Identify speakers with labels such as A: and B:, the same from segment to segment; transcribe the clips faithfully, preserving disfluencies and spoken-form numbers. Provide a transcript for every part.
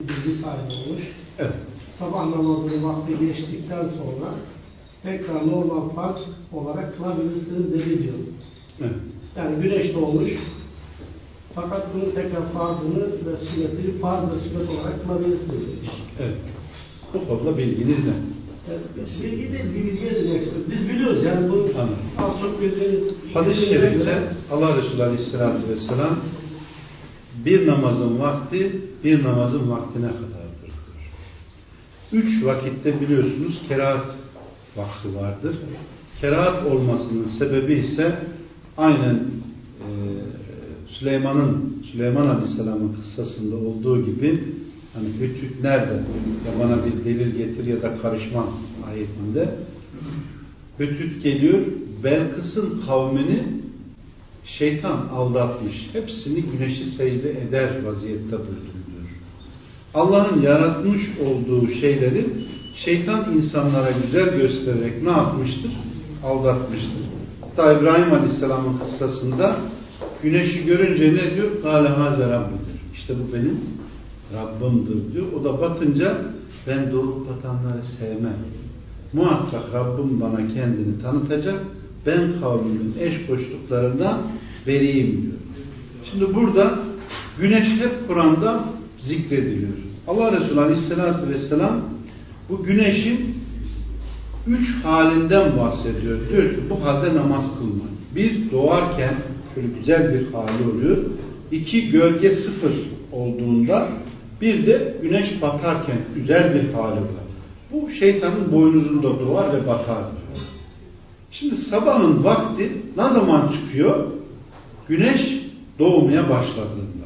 A: bilgi sahibi olmuş.
B: Evet.
A: Sabah namazının vakti geçtikten sonra tekrar normal farz olarak kılabilirsiniz dedi diyor.
B: Evet.
A: Yani güneş doğmuş. Fakat bunun tekrar farzını ve sünnetini farz ve sünnet olarak kılabilirsiniz demiş.
B: Evet. Bu konuda bilginiz ne?
A: Evet, bilgi değil, bilgi edeceksin. Biz biliyoruz yani bu
B: Anladım.
A: az çok bildiğiniz
B: Hadis-i şerifte Allah Resulü Aleyhisselatü Vesselam bir namazın vakti bir namazın vaktine kadardır. Üç vakitte biliyorsunuz kerahat vakti vardır. Kerahat olmasının sebebi ise aynen e, Süleyman'ın Süleyman Aleyhisselam'ın kıssasında olduğu gibi hani hütüt nerede ya bana bir delil getir ya da karışma ayetinde hütüt geliyor Belkıs'ın kavmini şeytan aldatmış. Hepsini güneşi secde eder vaziyette buldum diyor. Allah'ın yaratmış olduğu şeyleri şeytan insanlara güzel göstererek ne yapmıştır? Aldatmıştır. Hatta İbrahim Aleyhisselam'ın kıssasında güneşi görünce ne diyor? Kâle hâze Rabbi diyor. İşte bu benim Rabbimdir diyor. O da batınca ben doğup batanları sevmem. Muhakkak Rabbim bana kendini tanıtacak. Ben kavmimin eş koştuklarından beriyim diyor. Şimdi burada güneş hep Kur'an'da zikrediliyor. Allah Resulü Aleyhisselatü Vesselam bu güneşin üç halinden bahsediyor. Diyor ki bu halde namaz kılma. Bir, doğarken şöyle güzel bir hali oluyor. İki, gölge sıfır olduğunda, bir de güneş batarken güzel bir hali var. Bu şeytanın boynuzunda doğar ve batar diyor. Şimdi sabahın vakti ne zaman çıkıyor? Güneş doğmaya başladığında.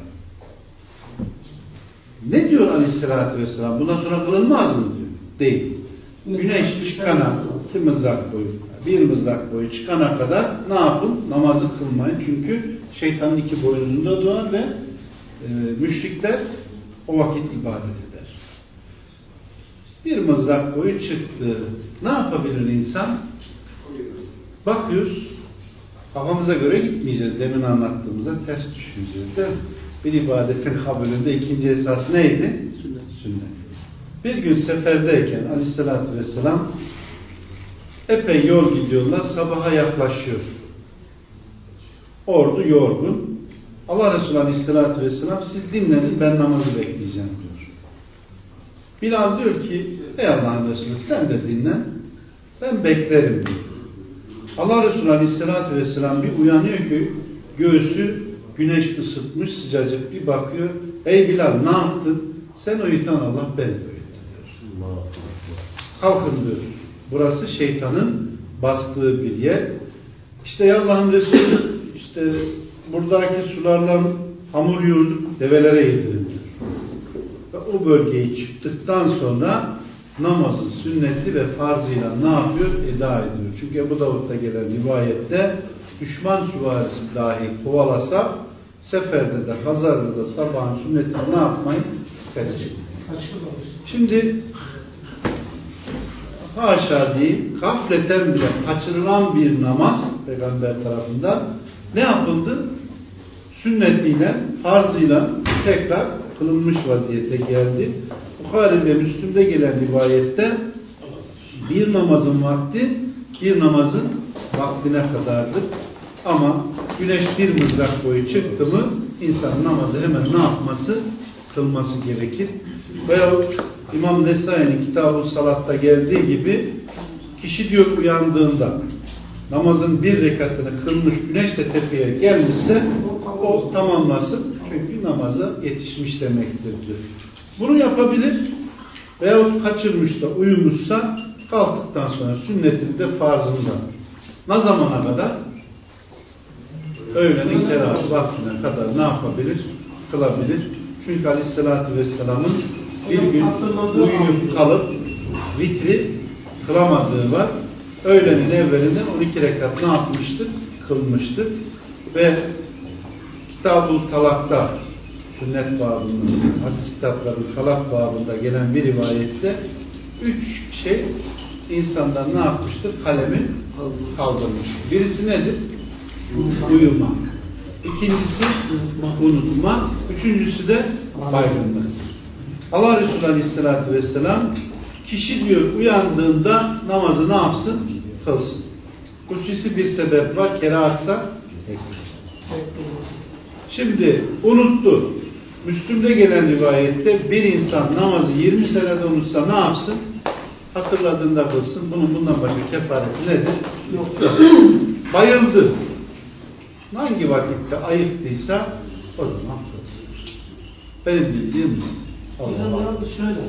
B: Ne diyor Aleyhisselatü Vesselam? Bundan sonra kılınmaz mı diyor? Değil. Güneş çıkana iki mızrak boyu, bir mızrak boyu çıkana kadar ne yapın? Namazı kılmayın. Çünkü şeytanın iki boynuzunda doğar ve e, müşrikler o vakit ibadet eder. Bir mızrak boyu çıktı. Ne yapabilir insan? Bakıyoruz. Kafamıza göre gitmeyeceğiz. Demin anlattığımıza ters düşmeyeceğiz de. Bir ibadetin kabulünde ikinci esas neydi? Sünnet. Sünnet. Bir gün seferdeyken Aleyhisselatü Vesselam epey yol gidiyorlar. Sabaha yaklaşıyor. Ordu yorgun. Allah Resulü Aleyhisselatü Vesselam siz dinlenin ben namazı bekleyeceğim diyor. Bilal diyor ki ey Allah'ın Resulü sen de dinlen ben beklerim diyor. Allah Resulü Aleyhisselatü Vesselam bir uyanıyor ki göğsü güneş ısıtmış sıcacık bir bakıyor. Ey Bilal ne yaptın? Sen uyutan Allah ben de uyuttum diyor. Kalkın diyor. Burası şeytanın bastığı bir yer. İşte Allah'ın Resulü işte buradaki sularla hamur yoğurup develere yedirin diyor. Ve o bölgeyi çıktıktan sonra namazı, sünneti ve farzıyla ne yapıyor? Eda ediyor. Çünkü Ebu Davud'da gelen rivayette düşman süvarisi dahi kovalasa seferde de hazarda da sabahın sünnetini ne yapmayın? Karışık. Şimdi haşa diyeyim gafleten bile kaçırılan bir namaz Peygamber tarafından ne yapıldı? Sünnetiyle, farzıyla tekrar kılınmış vaziyete geldi. Bukhari'de, Müslüm'de gelen rivayette bir namazın vakti bir namazın vaktine kadardır. Ama güneş bir mızrak boyu çıktı mı insan namazı hemen ne yapması? Kılması gerekir. Veyahut İmam Nesai'nin Kitab-ı Salat'ta geldiği gibi kişi diyor uyandığında namazın bir rekatını kılmış güneş de tepeye gelmişse o tamamlasın. Çünkü namaza yetişmiş demektir diyor. Bunu yapabilir veyahut kaçırmış da uyumuşsa kalktıktan sonra sünnetini de farzında. Ne zamana kadar? Öğlenin kerahat vaktine kadar ne yapabilir? Kılabilir. Çünkü Aleyhisselatü Vesselam'ın bir gün uyuyup kalıp vitri kılamadığı var. Öğlenin evvelinden on iki rekat ne yapmıştır? Kılmıştır. Ve Kitab-ı Talak'ta sünnet babında, hadis kitaplarının talak babında gelen bir rivayette üç şey insanlar ne yapmıştır? Kalemi kaldırmış. Birisi nedir? Uyumak. İkincisi unutma. Üçüncüsü de baygınlıktır. Allah Resulü Aleyhisselatü Vesselam kişi diyor uyandığında namazı ne yapsın? Kılsın. Hususi bir sebep var. Kerahatsa eklesin. Şimdi unuttu. Müslüm'de gelen rivayette bir insan namazı yirmi senede unutsa ne yapsın? Hatırladığında kılsın. Bunun bundan başka kefareti nedir? Yok. Bayıldı. Hangi vakitte ayıktıysa o zaman kılsın. Benim bildiğim bu.
A: Allah şöyle.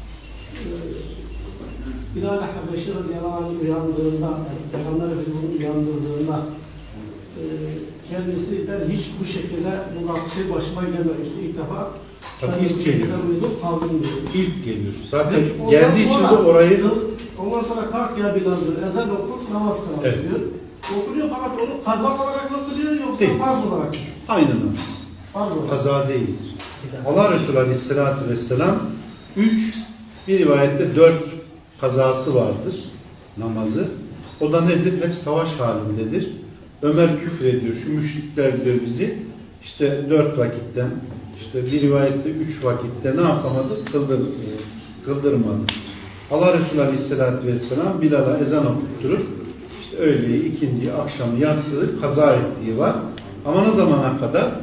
A: Bilal-i Habeşi radıyallahu anh uyandığında, Peygamber Efendimiz'in uyandırdığında e, kendisi der hiç bu şekilde bu şey başıma gelmemişti. İlk defa
B: tabii ilk geliyor.
A: Kaldım diyor.
B: İlk geliyor. Zaten geldiği için de orayı
A: ondan sonra kalk ya Bilal diyor. Ezan okur, namaz kılar evet. diyor. Okunuyor fakat onu kaza olarak mı kılıyor yoksa değil. Farz olarak mı?
B: Aynı namaz.
A: Farz olarak.
B: Kaza değil. Allah Resulü Aleyhisselatü Vesselam üç, bir rivayette dört kazası vardır namazı. O da nedir? Hep savaş halindedir. Ömer küfür ediyor. Şu müşrikler diyor bizi işte dört vakitten işte bir rivayette üç vakitte ne yapamadı? Kıldır, kıldırmadı. Allah Resulü Aleyhisselatü Vesselam Bilal'a ezan okutturup işte öğleyi, ikindiyi, akşamı, yatsıyı kaza ettiği var. Ama ne zamana kadar?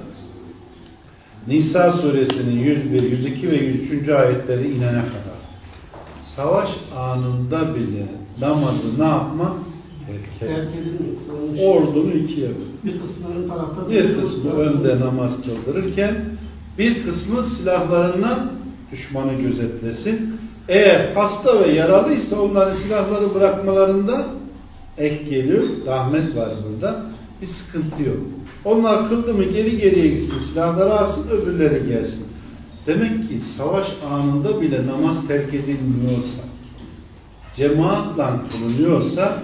B: Nisa suresinin yüz bir, yüz iki ve yüz üçüncü ayetleri inene kadar. Savaş anında bile namazı ne yapmak? Terk edilmiyor. Ordunu ikiye
A: bir kısmı tarafta
B: bir kısmı önde namaz kıldırırken bir kısmı silahlarından düşmanı gözetlesin. Eğer hasta ve yaralıysa onların silahları bırakmalarında ek geliyor. Rahmet var burada. Bir sıkıntı yok. Onlar kıldı mı geri geriye gitsin. Silahları alsın, öbürleri gelsin. Demek ki savaş anında bile namaz terk edilmiyorsa, cemaatle kılınıyorsa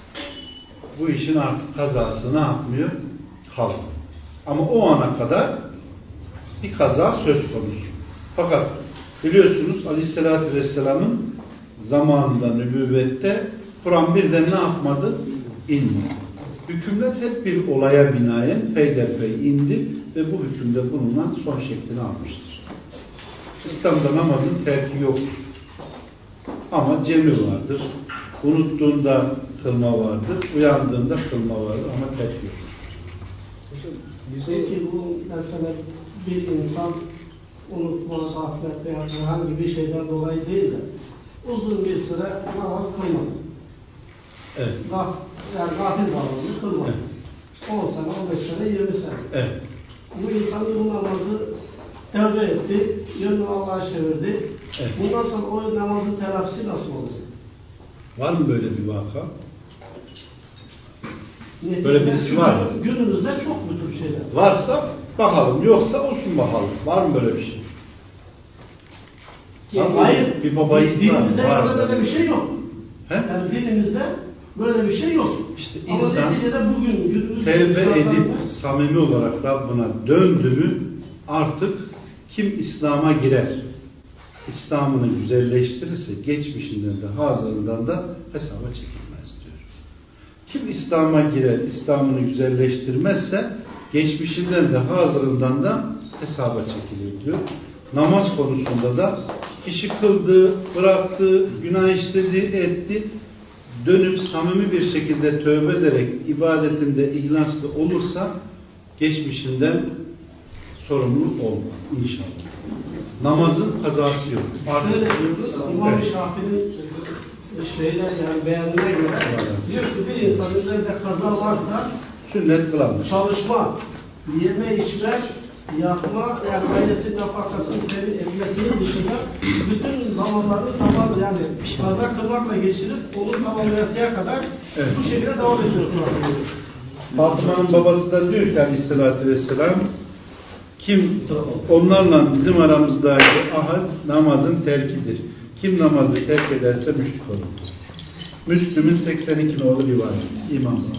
B: bu işin artık kazası ne yapmıyor? Kalmıyor. Ama o ana kadar bir kaza söz konusu. Fakat biliyorsunuz Aleyhisselatü Vesselam'ın zamanında nübüvvette Kur'an birden ne yapmadı? İnmedi. Hükümler hep bir olaya binaen peyderpey indi ve bu hükümde bulunan son şeklini almıştır. İslam'da namazın terki yoktur. Ama cemi vardır. Unuttuğunda kılma vardır. Uyandığında kılma vardır ama terk yoktur.
A: Peki bu mesela bir insan unutma, gaflet veya herhangi bir şeyden dolayı değil de uzun bir süre namaz kılmadı.
B: Evet.
A: Gaf, yani gafil davranışı kılmadı. Evet. on sene, on beş sene, yirmi sene.
B: Evet.
A: Bu insan bu namazı tevbe etti, yönünü Allah'a çevirdi.
B: Evet.
A: Bundan sonra o namazın telafisi nasıl olacak?
B: Var mı böyle bir vaka?
A: Neticede
B: böyle birisi var mı?
A: Günümüzde çok bu tür şeyler.
B: Varsa bakalım, yoksa olsun bakalım. Var mı böyle bir şey?
A: Yani hayır,
B: bir babayı
A: dinimizde var, böyle bir şey yok.
B: He?
A: Yani dinimizde böyle bir şey yok.
B: İşte
A: ama
B: insan
A: bugün, günümüzde
B: tevbe edip samimi olarak Rabbına döndü mü artık kim İslam'a girer, İslam'ını güzelleştirirse geçmişinden de hazırından da hesaba çekilmez diyor. Kim İslam'a girer, İslam'ını güzelleştirmezse geçmişinden de hazırından da hesaba çekilir diyor. Namaz konusunda da kişi kıldı, bıraktı, günah işledi, etti. Dönüp samimi bir şekilde tövbe ederek ibadetinde ihlaslı olursa geçmişinden sorumlu olmaz inşallah. Namazın kazası yok.
A: Şöyle diyoruz, İmam evet. Şafii'nin şeyler yani beyanına göre diyor ki bir insanın üzerinde kaza varsa
B: sünnet kılamaz.
A: Çalışma, yeme içme, yapma, yani ailesinin nafakasını temin etmesinin dışında bütün zamanlarını tamam yani kaza kılmakla geçirip onu tamamlayasıya kadar evet. bu şekilde devam ediyorsun.
B: Fatıma'nın babası da diyor ki Aleyhisselatü Vesselam kim onlarla bizim aramızdaki ahad namazın terkidir. Kim namazı terk ederse müşrik olur. Müslüm'ün seksen iki nolu rivayet. İmam var.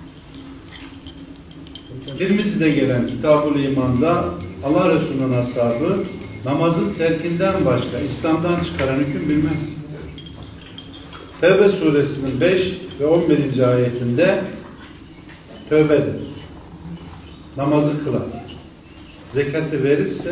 B: Tirmizi'de gelen Kitab-ül İman'da Allah Resulü'nün ashabı namazın terkinden başka İslam'dan çıkaran hüküm bilmez. Tevbe suresinin beş ve on birinci ayetinde tövbe eder. Namazı kılar. Zekatı verirse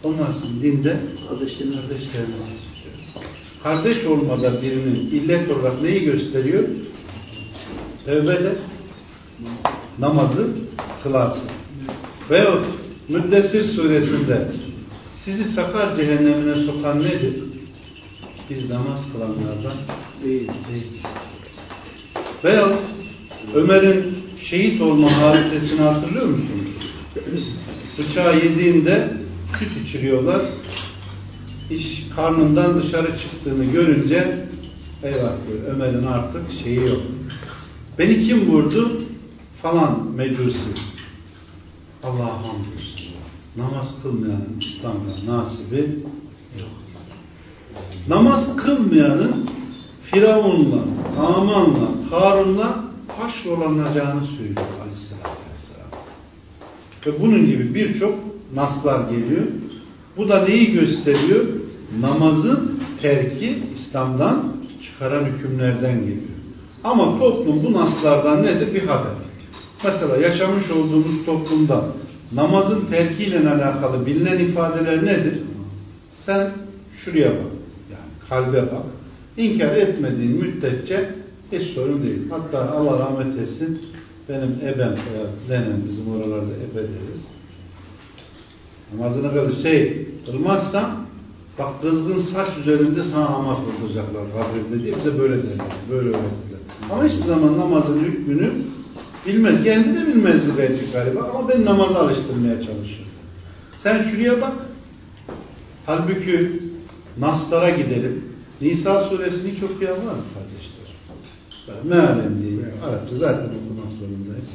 B: Onlar sizin dinde kardeşleriniz. Kardeş olmada birinin illet olarak neyi gösteriyor? Tevbede namazı kılarsın. Veyahut Müddessir suresinde sizi sakar cehennemine sokan nedir? Biz namaz kılanlardan değil. değil. Veyahut Ömer'in şehit olma hadisesini hatırlıyor musunuz? Bıçağı yediğinde süt içiriyorlar. İş karnından dışarı çıktığını görünce eyvah diyor, Ömer'in artık şeyi yok. Beni kim vurdu? Falan mecusi. Allah'a hamdolsun. Namaz kılmayanın İslam'da nasibi yok. Namaz kılmayanın Firavun'la, Haman'la, Harun'la haşrolanacağını söylüyor Aleyhisselatü Vesselam. Ve bunun gibi birçok naslar geliyor. Bu da neyi gösteriyor? Namazın terki İslam'dan çıkaran hükümlerden geliyor. Ama toplum bu naslardan nedir? Bir haber. Mesela yaşamış olduğumuz toplumda namazın terkiyle alakalı bilinen ifadeler nedir? Sen şuraya bak. Yani kalbe bak. İnkar etmediğin müddetçe hiç sorun değil. Hatta Allah rahmet etsin, benim ebem veya nenem, bizim oralarda ebe deriz. Namazını böyle şey kılmazsan bak kızgın saç üzerinde sana namaz kılacaklar kabirde diye bize böyle derler. Böyle öğrettiler. Ama hiçbir zaman namazın hükmünü bilmez. Kendi de bilmezdi belki galiba ama ben namaza alıştırmaya çalışıyorum. Sen şuraya bak. Halbuki naslara gidelim. Nisa suresini hiç okuyan var mı kardeşler? Mealen diye. Arapça zaten okumak zorundayız.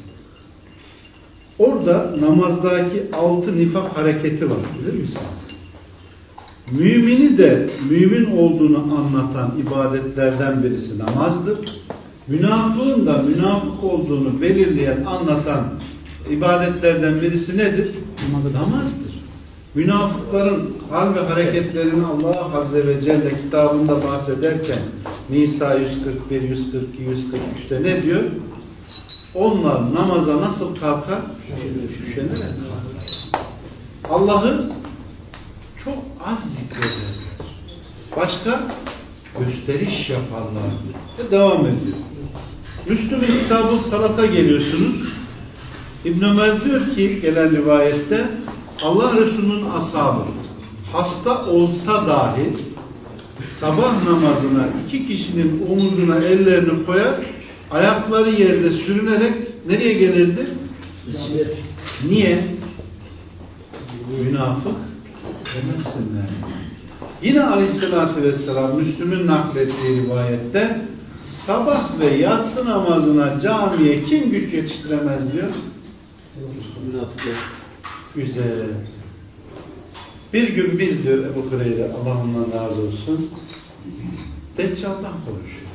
B: Orada namazdaki altı nifak hareketi var. Bilir misiniz? Mümini de mümin olduğunu anlatan ibadetlerden birisi namazdır. Münafığın da münafık olduğunu belirleyen, anlatan ibadetlerden birisi nedir? Namazdır. Münafıkların hal ve hareketlerini Allah Azze ve Celle kitabında bahsederken Nisa yüz kırk bir, yüz kırk iki, yüz kırk üçte ne diyor? Onlar namaza nasıl kalkar? Üşenerek kalkar. Allah'ı çok az zikrederler. Başka gösteriş yaparlar. Ve devam ediyor. Müslüm'ün kitabı salata geliyorsunuz. İbn Ömer diyor ki gelen rivayette Allah Resulü'nün ashabı hasta olsa dahi sabah namazına iki kişinin omuzuna ellerini koyar, ayakları yerde sürünerek nereye gelirdi? Niye? Münafık demesinler. Yine Aleyhisselatü Vesselam Müslüm'ün naklettiği rivayette sabah ve yatsı namazına camiye kim güç yetiştiremez diyor? Münafıklar. Güzel. Bir gün biz diyor Ebu Hureyre, Allah ondan razı olsun, Deccal'dan konuşuyor.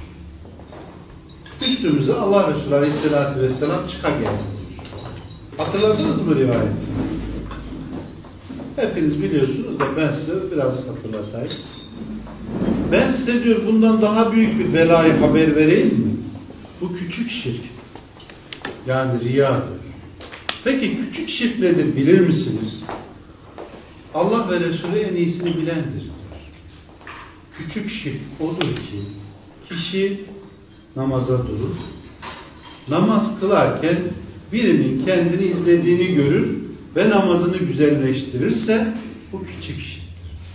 B: Üstümüze Allah Resulü Aleyhisselatü Vesselam çıka geldi. Hatırladınız mı rivayeti? Hepiniz biliyorsunuz da ben size biraz hatırlatayım. Ben size diyor bundan daha büyük bir belayı haber vereyim mi? Bu küçük şirk. Yani riyadır. Peki küçük şirk nedir bilir misiniz? Allah ve Resulü en iyisini bilendir. Küçük şirk odur ki kişi namaza durur. Namaz kılarken birinin kendini izlediğini görür ve namazını güzelleştirirse bu küçük şirktir.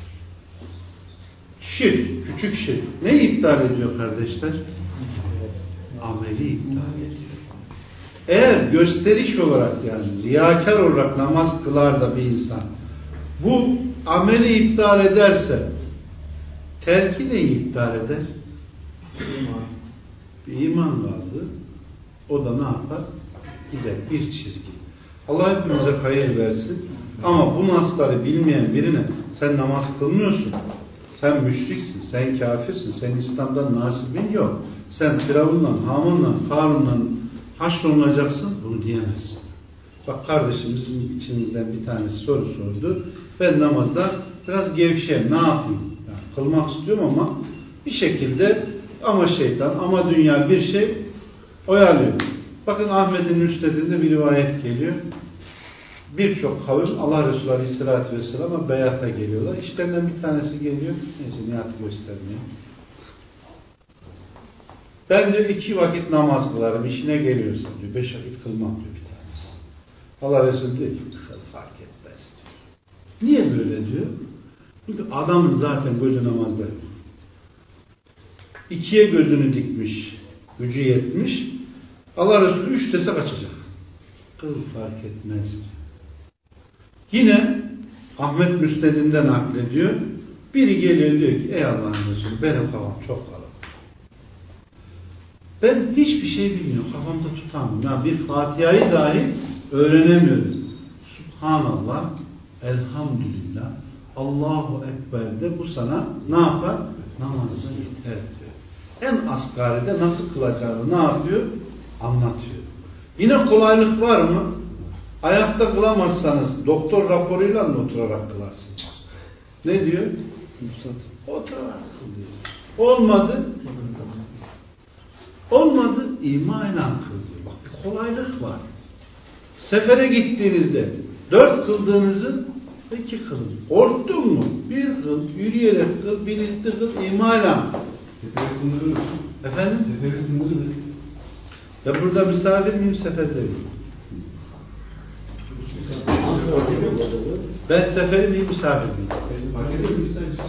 B: Şirk, küçük şirk. Neyi iptal ediyor kardeşler? Ameli iptal ediyor. Eğer gösteriş olarak yani riyakar olarak namaz kılar da bir insan bu ameli iptal ederse terki neyi iptal eder? İman. Bir iman vardı. O da ne yapar? Gider bir çizgi. Allah hepimize hayır versin. Ama bu nasları bilmeyen birine sen namaz kılmıyorsun. Sen müşriksin, sen kafirsin, senin İslam'dan nasibin yok. Sen Firavun'la, Haman'la, Harun'la haşrolunacaksın, bunu diyemezsin. Bak kardeşimizin içimizden bir tanesi soru sordu. Ben namazda biraz gevşeyim, ne yapayım? Yani kılmak istiyorum ama bir şekilde ama şeytan, ama dünya bir şey oyalıyor. Bakın Ahmet'in müsnedinde bir rivayet geliyor. birçok kavim Allah Resulü Aleyhisselatü Vesselam'a beyata geliyorlar. İşlerinden bir tanesi geliyor. Neyse niyatı göstermiyor. Ben diyor iki vakit namaz kılarım. İşine geliyorsun diyor. Beş vakit kılmam diyor bir tanesi. Allah Resulü diyor ki fark etmez diyor. Niye böyle diyor? Çünkü adamın zaten gözü namazda yok. İkiye gözünü dikmiş. Gücü yetmiş. Allah Resulü üç dese kaçacak. Kıl fark etmez. Yine Ahmet Müsned'inden naklediyor. Biri geliyor diyor ki ey Allah'ın Resulü benim kafam çok kalın. Ben hiçbir şey bilmiyorum. Kafamda tutamıyorum. Yani bir Fatiha'yı dahi öğrenemiyorum. Subhanallah, elhamdülillah, Allahu Ekber de bu sana ne yapar? Namazda yeter diyor. En asgaride nasıl kılacağını ne yapıyor? Anlatıyor. Yine kolaylık var mı? Ayakta kılamazsanız doktor raporuyla mı oturarak kılarsınız? Ne diyor? Oturarak kıl diyor. Olmadı. Olmadı. İmayla kıl diyor. Bak bir kolaylık var. Sefere gittiğinizde dört kıldığınızı iki kılın. Korktun mu? Bir kıl, yürüyerek kıl, birlikte kıl, imayla.
C: Seferi sınırı.
B: Efendim?
C: Seferi sınırı.
B: Ya burada misafir miyim, seferde miyim? Ben seferi miyim, misafir miyim?
C: Fark ediyor musun sen?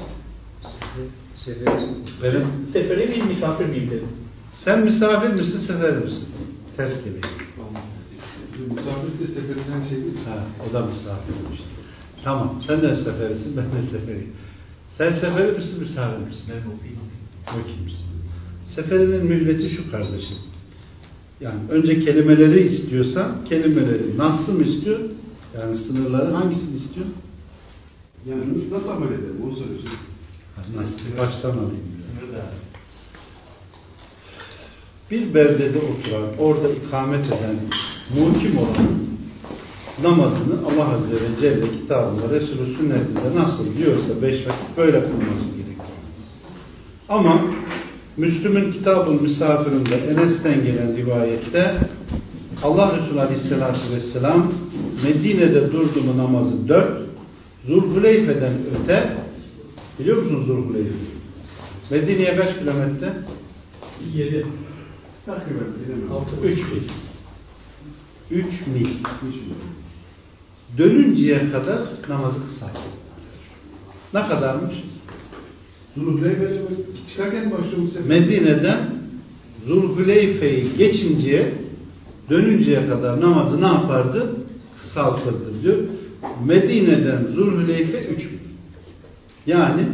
B: Benim.
A: Sefere miyim, misafir miyim dedim.
B: Sen misafir misin, sefer misin? Ters geliyor.
C: Misafir de seferinden şey değil.
B: Ha, o da misafirmiş. Tamam, sen de seferisin, ben de seferiyim. Sen seferi misin, misafir misin?
C: Ben okuyayım.
B: Okuyayım. Seferinin mühleti şu kardeşim. Yani önce kelimeleri istiyorsan, kelimeleri nasıl mı istiyor? Yani sınırları hangisini istiyor?
C: Yani nasıl amel ederim onu soruyorsun.
B: Ha, nasıl? Baştan alayım. Diyor. Bir beldede oturan, orada ikamet eden, muhkim olan namazını Allah Azze ve Celle kitabında, Resulü sünnetinde nasıl diyorsa beş vakit böyle kılması gerekiyor. Ama Müslüm'ün kitabın misafirinde Enes'ten gelen rivayette Allah Resulü Aleyhisselatü Vesselam Medine'de durdu mu namazı dört, Zulhuleyfe'den öte, biliyor musunuz Zulhuleyfe? Medine'ye kaç kilometre?
A: Yedi.
C: Takriben bilemem.
B: Üç mil. Üç mil. Dönünceye kadar namazı kısaltıyor. Ne kadarmış?
C: Zulhuleyfe'de çıkarken başlıyor sefer.
B: Medine'den Zulhuleyfe'yi geçinceye, dönünceye kadar namazı ne yapardı? Kısaltırdı diyor. Medine'den Zulhuleyfe üç mil. Yani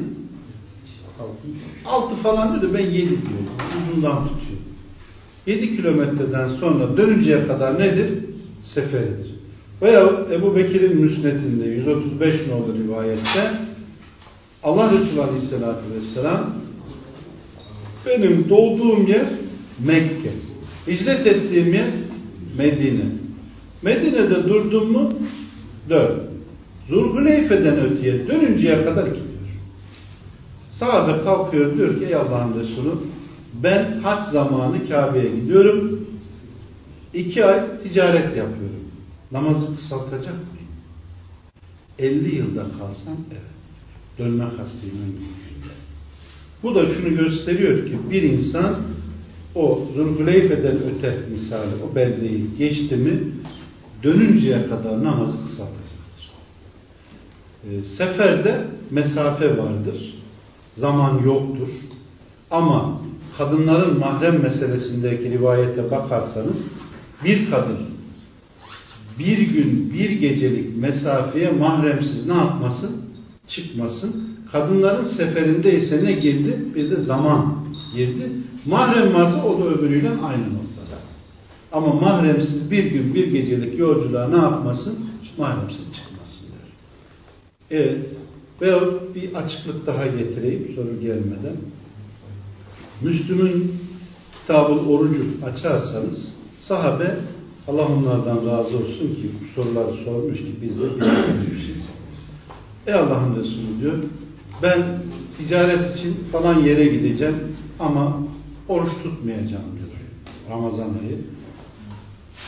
B: altı falan diyor da ben yedi diyor. Uzundan tutuyor. yedi kilometreden sonra dönünceye kadar nedir? Seferidir. Veya Ebu Bekir'in müsnetinde yüz otuz beş nolu rivayette Allah Resulü Aleyhisselatü Vesselam benim doğduğum yer Mekke. Hicret ettiğim yer Medine. Medine'de durdum mu dört. Zulhuleyfe'den öteye dönünceye kadar iki diyor. Sahabe kalkıyor diyor ki ey Allah'ın Resulü ben hac zamanı Kabe'ye gidiyorum. İki ay ticaret yapıyorum. Namazı kısaltacak mıyım? elli yılda kalsam evet. Dönme kastıyla gidiyor. Bu da şunu gösteriyor ki bir insan o Zulhuleyfe'den öte misali o beldeyi geçti mi dönünceye kadar namazı kısaltacaktır. E, seferde mesafe vardır. Zaman yoktur. Ama kadınların mahrem meselesindeki rivayete bakarsanız bir kadın bir gün bir gecelik mesafeye mahremsiz ne yapmasın? Çıkmasın. Kadınların seferindeyse ne girdi? Bir de zaman girdi. Mahrem varsa o da öbürüyle aynı noktada. Ama mahremsiz bir gün bir gecelik yolculuğa ne yapmasın? Mahremsiz çıkmasın diyor. Evet. Veyahut bir açıklık daha getireyim soru gelmeden. Müslüm'ün kitabın orucu açarsanız sahabe Allah onlardan razı olsun ki bu soruları sormuş ki biz de bilmiyoruz. Ey Allah'ın Resulü diyor ben ticaret için falan yere gideceğim ama oruç tutmayacağım diyor. Ramazan ayı.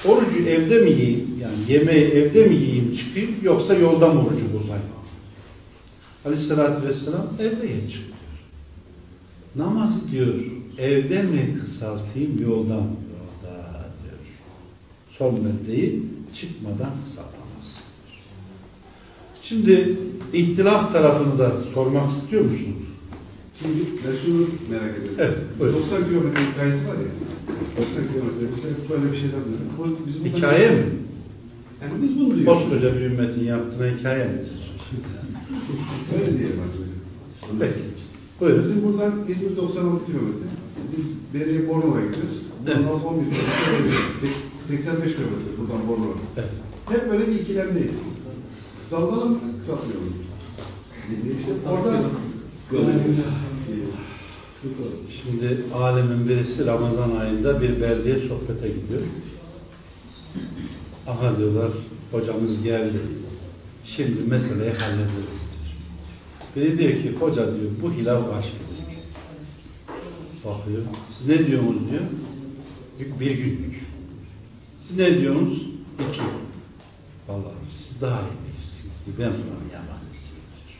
B: orucu evde mi yiyeyim, yani yemeği evde mi yiyeyim çıkayım, yoksa yolda mı orucu bozayım? Aleyhissalatü vesselam evde ye çık diyor. Namazı diyor, evde mi kısaltayım, yolda mı? Yolda diyor. Son beldeyi çıkmadan kısaltamaz. Şimdi ihtilaf tarafını da sormak istiyor musunuz?
C: Şimdi ben şunu merak ediyorum.
B: Evet, buyurun.
C: doksan kilometre hikayesi var ya. doksan kilometre bize böyle bir şeyler duyduk. Biz bundan-
B: Hikaye mi?
C: Yani biz bunu duyuyoruz.
B: Koskoca bir ümmetin yaptığına hikaye mi?
C: Öyle diyelim arkadaşlar.
B: Peki. Buyurun.
C: Bizim buradan İzmir doksan altı kilometre. Biz Beriye Bornova'ya gidiyoruz.
B: Evet.
C: Buradan on bir kilometre. seksen beş kilometre buradan Bornova.
B: Evet.
C: Hep böyle bir ikilemdeyiz. Kısaltalım, kısaltmayalım. İşte orada
B: Şimdi alemin birisi Ramazan ayında bir beldeye sohbete gidiyor. Aha diyorlar, hocamız geldi. Şimdi meseleyi hallederiz diyor. Biri diyor ki, hoca diyor, bu hilal kaç gün? Bakıyor. Siz ne diyorsunuz diyor. Bir günlük. Siz ne diyorsunuz? İki. Vallahi siz daha iyi bilirsiniz ki ben bunu yamanız.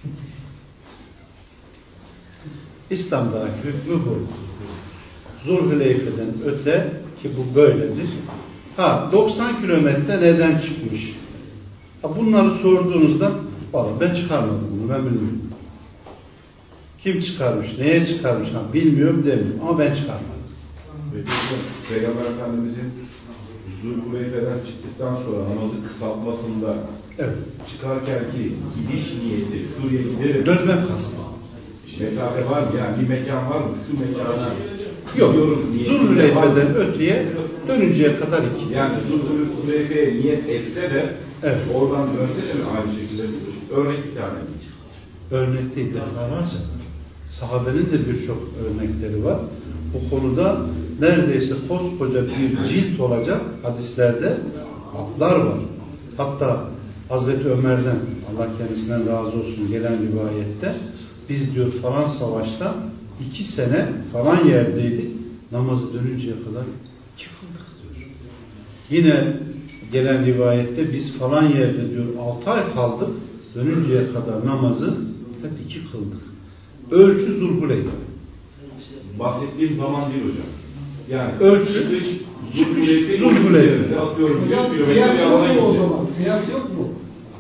B: İslam'daki hükmü bu. Zulhüleyfe'den öte ki bu böyledir. Ha doksan kilometre neden çıkmış? Ha, bunları sorduğunuzda vallahi ben çıkarmadım bunu, ben bilmiyorum. Kim çıkarmış, neye çıkarmış ha, bilmiyorum demiyorum ama ben çıkarmadım.
D: Peygamber Efendimizin Zulhuleyfe'den çıktıktan sonra namazı kısaltmasında
B: Evet.
D: çıkarken ki gidiş niyeti Suriye giderim.
B: Dönme kastı.
D: Mesafe var mı? Yani bir mekan var mı? Şu mekana
B: Yok.
D: gidiyorum niyeti var mı?
B: Zulhüleyfe'den öteye dönünceye kadar iki.
D: Yani Zulhuleyfe'ye niyet etse de
B: Evet.
D: oradan dönse de mi aynı şekilde? Örnek bir tane.
B: Örnek değil, defalarca. Sahabenin de birçok örnekleri var. Bu konuda neredeyse koskoca bir cilt olacak hadislerde atlar var. Hatta Hazreti Ömer'den, Allah kendisinden razı olsun, gelen rivayette biz diyor falan savaşta iki sene falan yerdeydik, namazı dönünceye kadar iki kıldık diyor. Yine gelen rivayette biz falan yerde diyor altı ay kaldık, dönünceye kadar namazı hep iki kıldık. Ölçü Zulhuleyfe.
D: Bahsettiğim zaman değil hocam. Yani
B: Ölçü
D: çıkış Zulhuleyfe
B: Zulhuleyfe.
D: atıyorum yüz
A: Hocam
D: kilometre
A: kıyas yok
D: yalana
A: mu o
D: gidecek.
A: zaman? Kıyas yok mu?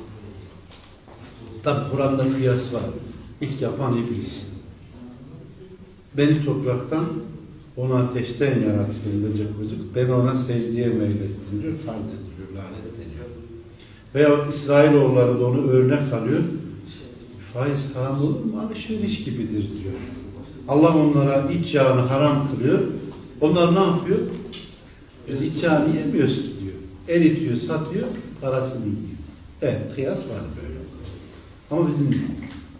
B: Tabi Kur'an'da kıyas var. İlk yapan iblis. Beni topraktan, onu ateşten yarattım bıcık bıcık. Ben ona secdeye meylettim diyor. Farz ediliyor, lanetleniyor. Veyahut İsrailoğulları da onu örnek alıyor. Faiz haram olur mu? Alışveriş gibidir diyor. Allah onlara iç yağını haram kılıyor. Onlar ne yapıyor? Biz iç yağını yemiyoruz ki diyor. Eritiyor, satıyor, parasını yiyor. Evet, kıyas var böyle. Ama bizim değil.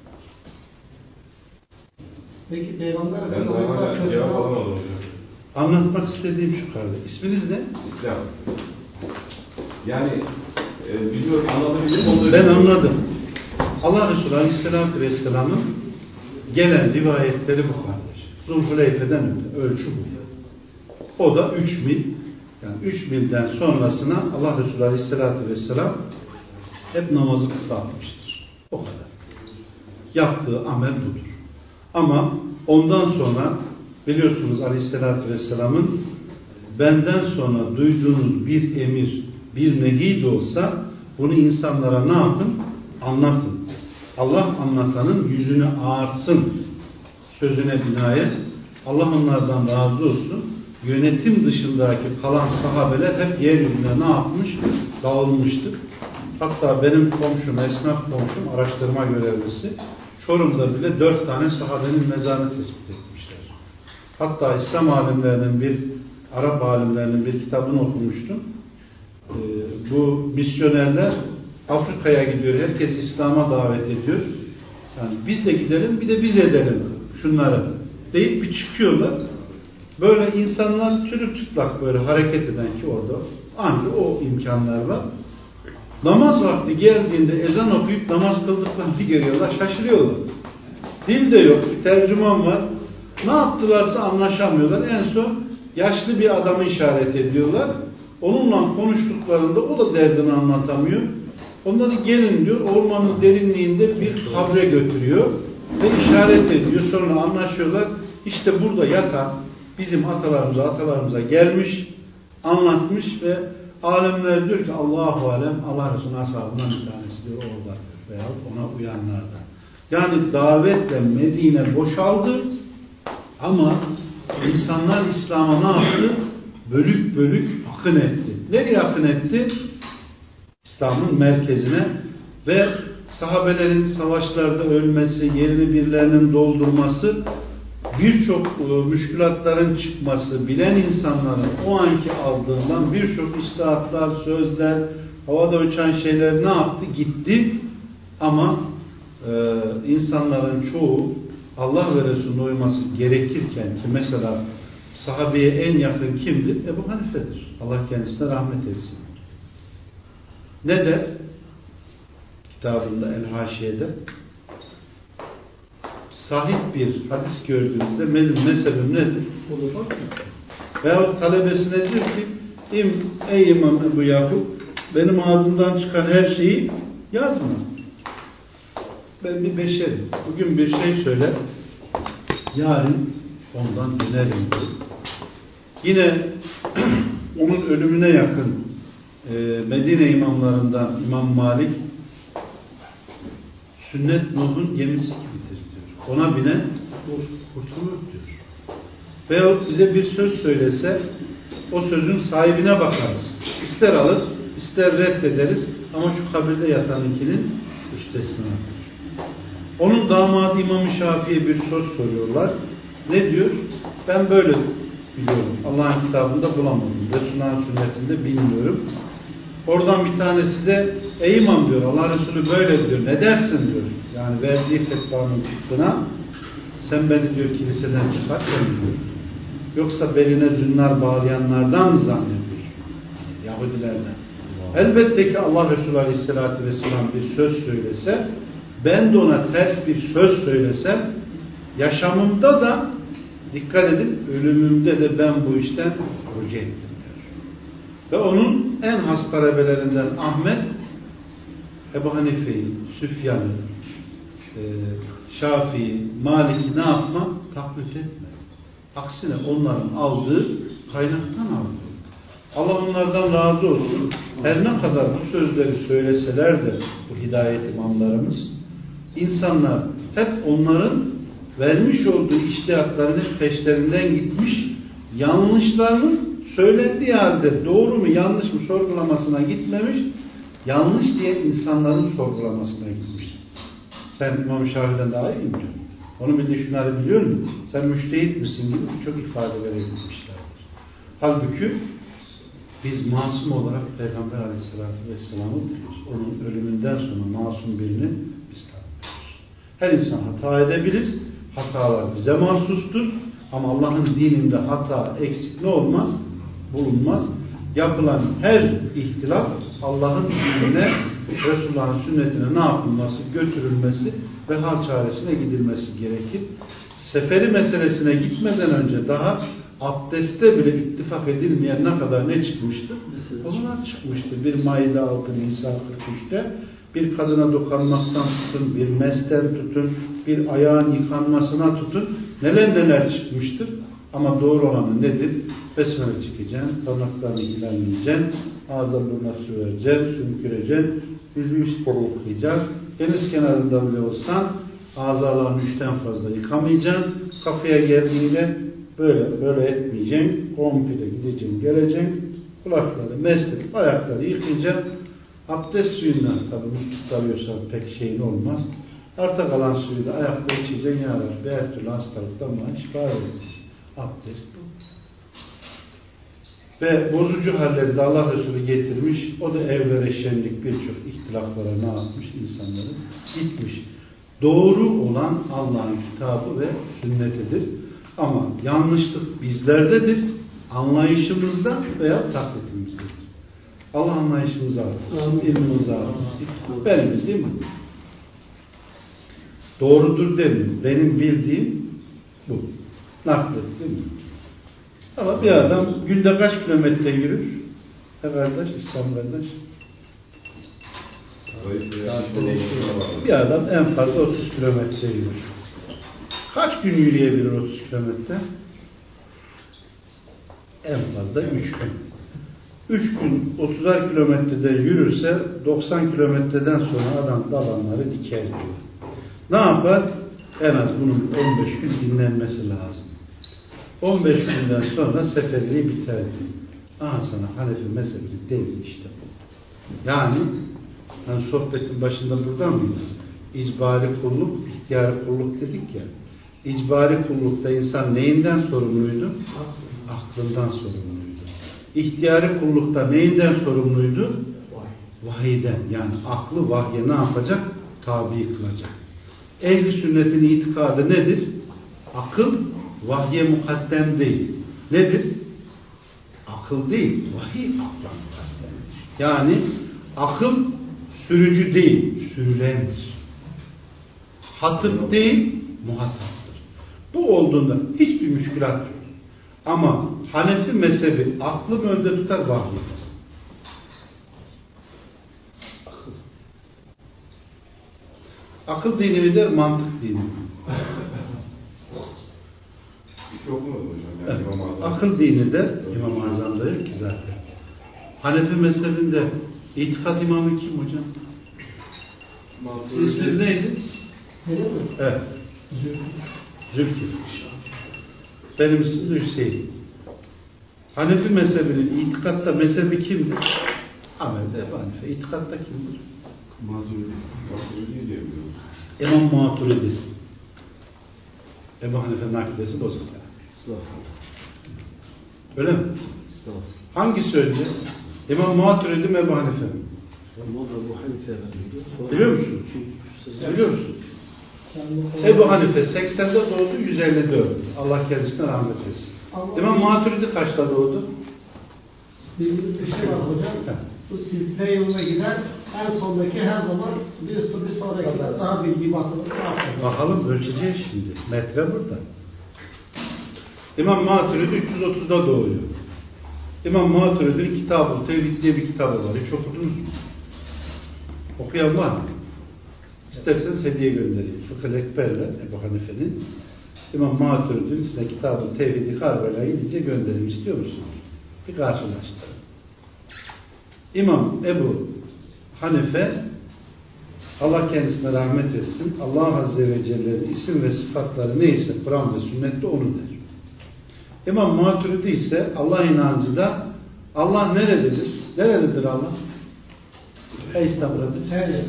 A: Peki Peygamber
D: Ben
A: Efendimiz
D: daha hala
A: Aleyhisselatü
D: cevap
A: Vesselam
D: alamadım hocam.
B: Anlatmak istediğim şu kardeş. İsminiz ne?
D: İslam. Yani e, biliyorum anlatabildim onları.
B: Ben anladım. Allah Resulü Aleyhisselatü Vesselam'ın gelen rivayetleri bu kardeş. Zulhuleyfe'den öte. Ölçü bu. O da üç mil. Yani üç milden sonrasına Allah Resulü Aleyhisselatü Vesselam hep namazı kısaltmıştır. O kadar. Yaptığı amel budur. Ama ondan sonra biliyorsunuz Aleyhisselatü Vesselam'ın benden sonra duyduğunuz bir emir, bir nehi de olsa bunu insanlara ne yapın? Anlatın. Allah anlatanın yüzünü ağartsın sözüne binaen Allah onlardan razı olsun. Yönetim dışındaki kalan sahabeler hep yeryüzüne ne yapmış? Dağılmıştır. Hatta benim komşum, esnaf komşum, araştırma görevlisi Çorum'da bile dört tane sahabenin mezarını tespit etmişler. Hatta İslam alimlerinin bir, Arap alimlerinin bir kitabını okumuştum. Ee, bu misyonerler Afrika'ya gidiyor, herkes İslam'a davet ediyor. Yani biz de gidelim, bir de biz edelim şunları deyip bir çıkıyorlar. Böyle insanlar çırılçıplak böyle hareket eden ki orada ancak o imkanlar var. Namaz vakti geldiğinde ezan okuyup namaz kıldıklarını görüyorlar, şaşırıyorlar. Dil de yok, tercüman var. Ne yaptılarsa anlaşamıyorlar. En son yaşlı bir adamı işaret ediyorlar. Onunla konuştuklarında o da derdini anlatamıyor. Onları gelin diyor, ormanın derinliğinde bir kabre götürüyor ve işaret ediyor. Sonra anlaşıyorlar. İşte burada yatan bizim atalarımıza atalarımıza gelmiş, anlatmış ve alemler diyor ki Allahu alem, Allah Resulü ashabından bir tanesi diyor orada diyor veya ona uyanlardan. Yani davetle Medine boşaldı ama insanlar İslam'a ne yaptı? Bölük bölük akın etti. Nereye akın etti? İslam'ın merkezine ve sahabelerin savaşlarda ölmesi, yerini birilerinin doldurması, birçok e, müşkülatların çıkması, bilen insanların o anki aldığından birçok içtihatlar, sözler, havada uçan şeyler ne yaptı? Gitti. Ama e, insanların çoğu Allah ve Resulüne uyması gerekirken ki mesela sahabeye en yakın kimdir? Ebu Hanife'dir. Allah kendisine rahmet etsin. Ne der? Kitabında El-Haşiye'de sahih bir hadis gördüğünüzde benim mezhebim nedir? Veyahut talebesine diyor ki İm, ey İmam Ebu Yakup benim ağzımdan çıkan her şeyi yazma. Ben bir beşerim. Bugün bir şey söyler yarın ondan dönerim diyor. Yine onun ölümüne yakın e, Medine imamlarından İmam Malik sünnet Nuh'un gemisi gibidir diyor. Ona binen kurtulur diyor. Veyahut bize bir söz söylese o sözün sahibine bakarız. İster alır, ister reddederiz ama şu kabirde yatankinin üstesine alır. Onun damadı İmam-ı Şafii'ye bir söz soruyorlar. Ne diyor? Ben böyle biliyorum. Allah'ın kitabında bulamadım. Resulullah'ın sünnetinde bilmiyorum. Oradan bir tanesi de ey imam diyor. Allah Resulü böyle diyor. Ne dersin diyor. Yani verdiği fetvanın zıttına sen beni diyor kiliseden çıkartma diyor. Yoksa beline zünnar bağlayanlardan mı zannediyor? Yahudilerden. Elbette ki Allah Resulü Aleyhisselatü Vesselam bir söz söylese, ben de ona ters bir söz söylesem, yaşamımda da dikkat edin, ölümümde de ben bu işten rucu ettim diyor. Ve onun en has talebelerinden Ahmet, Ebu Hanife'yi, Süfyan'ı, e, Şafii'yi, Malik'i ne yapma? Taklit etme. Aksine onların aldığı kaynaktan aldı. Allah onlardan razı olsun. Her ne kadar bu sözleri söyleseler de bu hidayet imamlarımız, insanlar hep onların vermiş olduğu içtihatlarının peşlerinden gitmiş, yanlışlarının söylendiği halde doğru mu yanlış mı sorgulamasına gitmemiş, yanlış diye insanların sorgulamasına gitmiş. Sen İmam Şafii'den daha iyi mi diyorsun? Onun bildiği şunları biliyor musun? Sen müştehit misin gibi birçok ifadelere gitmişlerdir. Halbuki biz masum olarak Peygamber Aleyhisselatü Vesselam'ı biliyoruz. Onun ölümünden sonra masum birini biz tanımıyoruz. Her insan hata edebilir. Hatalar bize mahsustur. Ama Allah'ın dininde hata, eksik ne olmaz? Bulunmaz. Yapılan her ihtilaf Allah'ın dinine, Resulullah'ın sünnetine ne yapılması? Götürülmesi ve hal çaresine gidilmesi gerekir. Seferi meselesine gitmeden önce daha abdeste bile ittifak edilmeyen ne kadar ne çıkmıştır? Onlar çıkmıştır. Bir Maide altı Nisa kırk üçte bir kadına dokunmaktan tutun, bir mesten tutun, bir ayağın yıkanmasına tutun. Neler neler çıkmıştır. Ama doğru olanı nedir? Besmele çekeceksin, parmaklarını ilerleyeceksin, ağza burnuna su vereceksin, sümküreceksin, yüzü üst kolu yıkayacaksın. Deniz kenarında bile olsan azalarını üçten fazla yıkamayacaksın. Kafaya geldiğinde böyle böyle etmeyeceksin. Komple gideceksin, geleceksin. Kulakları meslek, ayakları yıkayacaksın. Abdest suyundan tabi musluk alıyorsan pek şeyin olmaz. Arta kalan suyu da ayakta içeceksin ya Rabbi. Her türlü hastalıktan bana şifa verirsin. Abdest bu. Ve bozucu halleri de Allah Resulü getirmiş. O da evlere şenlik birçok ihtilaflara ne yapmış? İnsanları gitmiş. Doğru olan Allah'ın kitabı ve sünnetidir. Ama yanlışlık bizlerdedir. Anlayışımızda veya taklitimizdedir. Allah anlayışımızı artırsın, ilmimizi artırsın. Benim bildiğim bu. Doğrudur demiyorum. Benim bildiğim bu. Naklettim. Ama bir adam günde kaç kilometre yürür? He kardeş, İslam kardeş.
D: Saatte değişiyor.
B: Bir adam en fazla otuz kilometre yürür. Kaç gün yürüyebilir otuz kilometre? En fazla üç gün. üç gün otuzar kilometreden yürürse doksan kilometreden sonra adam dalanları diker diyor. Ne yapar? En az bunun on beş gün dinlenmesi lazım. on beş günden sonra seferliği biter diyor. Aha sana Hanefi mezhebinin devri işte bu. Yani hani sohbetin başında buradan mıydı? İcbari kulluk, ihtiyari kulluk dedik ya. İcbari kullukta insan neyinden sorumluydu? Aklından sorumluydu. İhtiyari kullukta neyinden sorumluydu? Vahiyden. Yani aklı vahye ne yapacak? Tabi kılacak. Ehl-i sünnetin itikadı nedir? Akıl vahye mukaddem değil. Nedir? Akıl değil, vahiy akla mukaddemdir. Yani akıl sürücü değil, sürülendir. Hatıp değil, muhataptır. Bu olduğunda hiçbir müşkülat yok. Ama Hanefi mezhebi aklı mı önde tutar, vahyi? Akıl. Akıl dini mi der, mantık dini mi?
D: Çok mu hocam? Yani
B: Evet.
D: İmam Azam.
B: Akıl dini der, İmam-ı Azam'da yok ki zaten. Hanefi mezhebinde itikat imamı kim hocam? Siz isminiz neydi? Evet. Zülkif. Benim ismim de Hüseyin. Hanefi mezhebinin itikatta mezhebi kimdir? Ahmet Ebu Hanife. İtikatta kimdir?
D: Maturidi. Maturidi diye biliyoruz.
B: İmam Maturidi. Ebu Hanife'nin akidesi bozuk. Öyle mi? Hangisi önce? İmam Maturidi mi, Ebu Hanife mi? Biliyor musun? Biliyor musun? Ebu Hanife seksende doğdu, yüz elli dört. Allah kendisine rahmet etsin. İmam Maturidi kaçta doğdu?
A: Bildiğimiz bir şey var hocam. Bu silsile yoluna gider, en sondaki her zaman bir, bir sonrakinden daha bilgi basılır.
B: Bakalım ölçeceğiz şimdi. Metre burada. İmam Maturidi üç yüz otuzda doğuyor. İmam Maturidi'nin Kitab-ı Tevhid diye bir kitabı var. Hiç okudunuz mu? Okuyan var mı? İsterseniz hediye göndereyim. Fıkıh-ı Ekber'le Ebu Hanife'nin İmam Maturidi'nin size Kitab-ı Tevhid-i Karbela'yı gidince göndereyim. İstiyor musunuz? Bir karşılaştırın. İmam Ebu Hanife, Allah kendisine rahmet etsin, Allah Azze ve Celle'nin isim ve sıfatları neyse Kur'an ve sünnette onu der. İmam Maturidi ise Allah inancında Allah nerededir? Nerededir Allah? Ey İstanbul'dadır.
A: Her yer.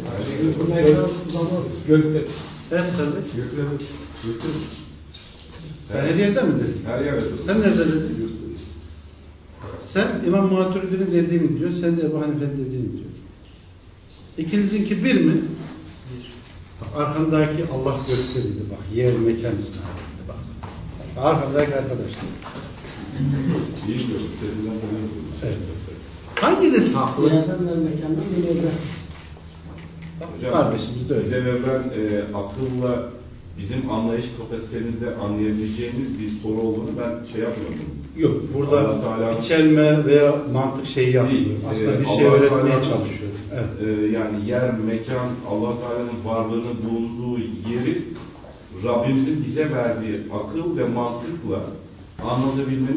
A: Gökte.
B: Evet kardeş.
D: Gökte. Gökte.
B: Sen her yerde mi dedin?
D: Her yerde.
B: Sen nerede dedin? Sen İmam Maturidi'nin dediğini diyor, sen de Ebu Hanife'nin dediğini diyor. İkinizinki bir mi? Bak, arkandaki Allah gökte dedi bak, yer mekan İslam'da bak. Arkandaki arkadaşlar.
D: İyi diyor, sesinden tanıyorsunuz.
B: Evet. Hanginiz haklı?
A: Yerden ve mekandan bir yerden.
D: Hocam,
B: Kardeşimiz de öyle.
D: bize verilen e, akılla bizim anlayış kapasitemizde anlayabileceğimiz bir soru olduğunu ben şey yapmıyorum.
B: Yok, burada
D: Allah Teala
B: içelme veya mantık şeyi yapmıyor.
D: Değil,
B: Aslında
D: e,
B: bir şey
D: Allah
B: öğretmeye
D: Teala-
B: çalışıyor. Evet.
D: e, yani yer, mekan, Allah Teala'nın varlığını bulunduğu yeri Rabbimizin bize verdiği akıl ve mantıkla anlatabilmemiz